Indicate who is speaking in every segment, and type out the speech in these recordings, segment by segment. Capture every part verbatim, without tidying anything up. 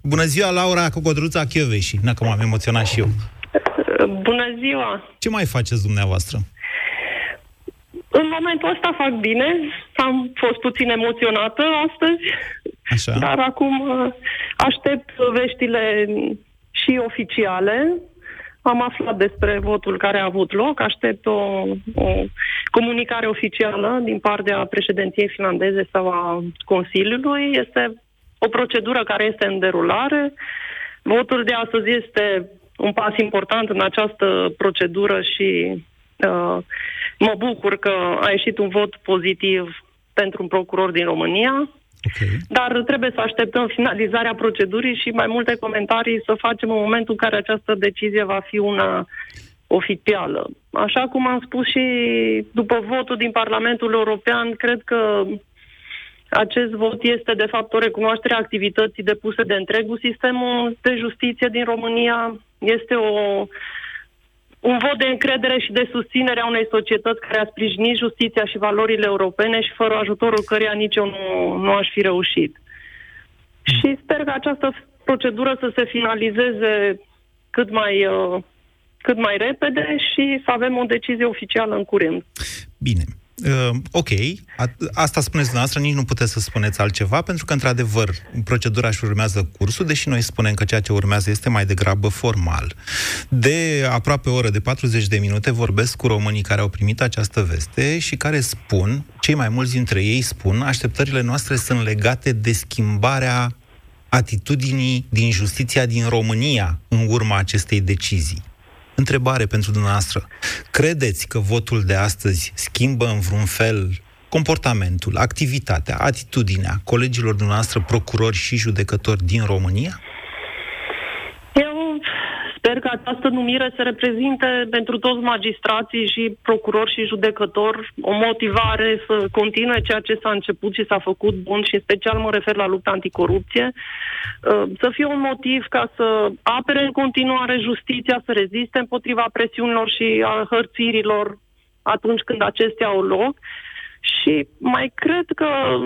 Speaker 1: Bună ziua, Laura Cocodruța Chioveși. Na, că m-am emoționat și eu.
Speaker 2: Bună ziua!
Speaker 1: Ce mai faceți dumneavoastră?
Speaker 2: În momentul ăsta fac bine. Am fost puțin emoționată astăzi.
Speaker 1: Așa.
Speaker 2: Dar acum aștept veștile și oficiale. Am aflat despre votul care a avut loc. Aștept o, o comunicare oficială din partea președinției finlandeze sau a Consiliului. Este o procedură care este în derulare. Votul de astăzi este un pas important în această procedură și uh, mă bucur că a ieșit un vot pozitiv pentru un procuror din România.
Speaker 1: Okay.
Speaker 2: Dar trebuie să așteptăm finalizarea procedurii și mai multe comentarii să facem în momentul în care această decizie va fi una oficială. Așa cum am spus și după votul din Parlamentul European, cred că acest vot este de fapt o recunoaștere a activității depuse de întregul sistemul de justiție din România. Este o, un vot de încredere și de susținere a unei societăți care a sprijinit justiția și valorile europene și fără ajutorul căreia nici eu nu, nu aș fi reușit. Și sper că această procedură să se finalizeze cât mai, uh, cât mai repede și să avem o decizie oficială în curând.
Speaker 1: Bine. Uh, ok, A- asta spuneți dumneavoastră, nici nu puteți să spuneți altceva, pentru că, într-adevăr, procedura își urmează cursul, deși noi spunem că ceea ce urmează este mai degrabă formal. De aproape o oră, de patruzeci de minute, vorbesc cu românii care au primit această veste și care spun, cei mai mulți dintre ei spun, așteptările noastre sunt legate de schimbarea atitudinii din justiția din România în urma acestei decizii. Întrebare pentru dumneavoastră. Credeți că votul de astăzi schimbă în vreun fel comportamentul, activitatea, atitudinea colegilor dumneavoastră procurori și judecători din România?
Speaker 2: Eu sper că această numire să reprezinte pentru toți magistrații și procurori și judecători o motivare să continue ceea ce s-a început și s-a făcut bun și în special mă refer la lupta anticorupție, să fie un motiv ca să apere în continuare justiția, să reziste împotriva presiunilor și a hărțirilor atunci când acestea au loc. Și mai cred că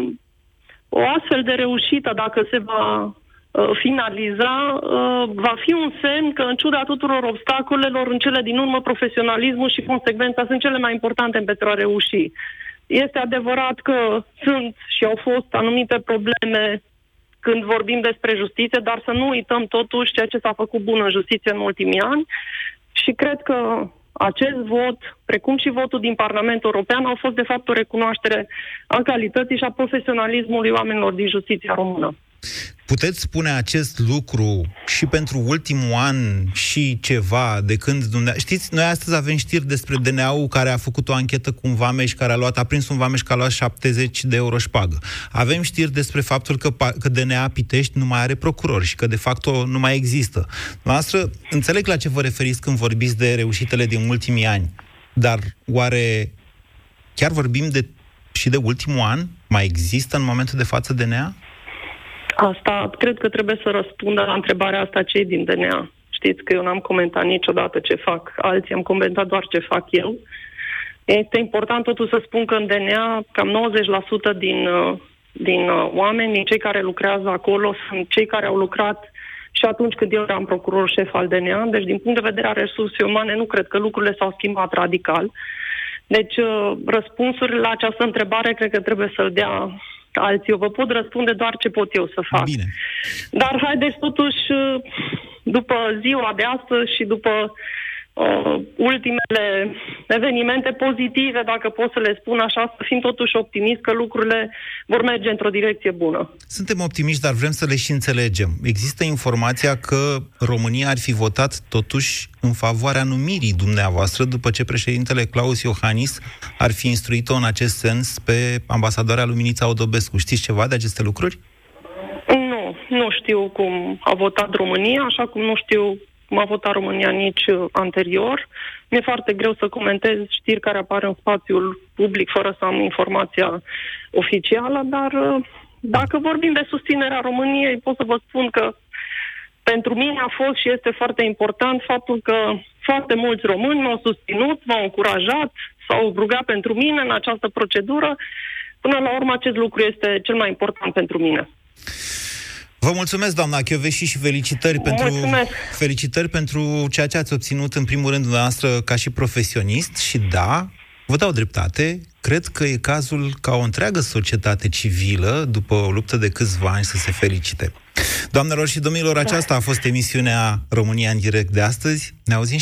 Speaker 2: o astfel de reușită, dacă se va finaliza, va fi un semn că, în ciuda tuturor obstacolelor, în cele din urmă, profesionalismul și consecvența sunt cele mai importante pentru a reuși. Este adevărat că sunt și au fost anumite probleme când vorbim despre justiție, dar să nu uităm totuși ceea ce s-a făcut bun în justiție în ultimii ani și cred că acest vot, precum și votul din Parlamentul European, au fost de fapt o recunoaștere a calității și a profesionalismului oamenilor din justiția română.
Speaker 1: Puteți spune acest lucru și pentru ultimul an și ceva de când dumneavoastră... Știți, noi astăzi avem știri despre D N A-ul care a făcut o anchetă cu un vameș care a luat, a prins un vameș care a luat șaptezeci de euro șpagă. Avem știri despre faptul că, că D N A Pitești nu mai are procuror și că de fapt nu mai există. Noastră, înțeleg la ce vă referiți când vorbiți de reușitele din ultimii ani, dar oare chiar vorbim de, și de ultimul an? Mai există în momentul de față D N A?
Speaker 2: Asta, cred că trebuie să răspundă la întrebarea asta cei din D N A. Știți că eu n-am comentat niciodată ce fac alții, am comentat doar ce fac eu. Este important totuși să spun că în D N A cam nouăzeci la sută din, din oameni, din cei care lucrează acolo, sunt cei care au lucrat și atunci când eu eram procuror șef al D N A. Deci, din punct de vedere a resursei umane, nu cred că lucrurile s-au schimbat radical. Deci, răspunsurile la această întrebare cred că trebuie să-l dea alții. Eu vă pot răspunde doar ce pot eu să fac.
Speaker 1: Bine.
Speaker 2: Dar haideți totuși, după ziua de astăzi și după uh, ultimele evenimente pozitive, dacă pot să le spun așa, să fim totuși optimiști că lucrurile vor merge într-o direcție bună.
Speaker 1: Suntem optimiști, dar vrem să le și înțelegem. Există informația că România ar fi votat totuși în favoarea numirii dumneavoastră după ce președintele Claus Iohannis ar fi instruit-o în acest sens pe ambasadoarea Luminița Odobescu. Știți ceva de aceste lucruri?
Speaker 2: Nu, nu știu cum a votat România, așa cum nu știu cum a votat România nici anterior. Mi-e foarte greu să comentez știri care apar în spațiul public fără să am informația oficială, dar dacă vorbim de susținerea României, pot să vă spun că pentru mine a fost și este foarte important faptul că foarte mulți români m-au susținut, m-au încurajat, s-au rugat pentru mine în această procedură. Până la urmă, acest lucru este cel mai important pentru mine.
Speaker 1: Vă mulțumesc, doamna Chioveși, și felicitări pentru, felicitări pentru ceea ce ați obținut, în primul rând, dumneavoastră, ca și profesionist. Și da, vă dau dreptate, cred că e cazul ca o întreagă societate civilă, după o luptă de câțiva ani, să se felicite. Doamnelor și domnilor, aceasta a fost emisiunea România în direct de astăzi. Ne auzim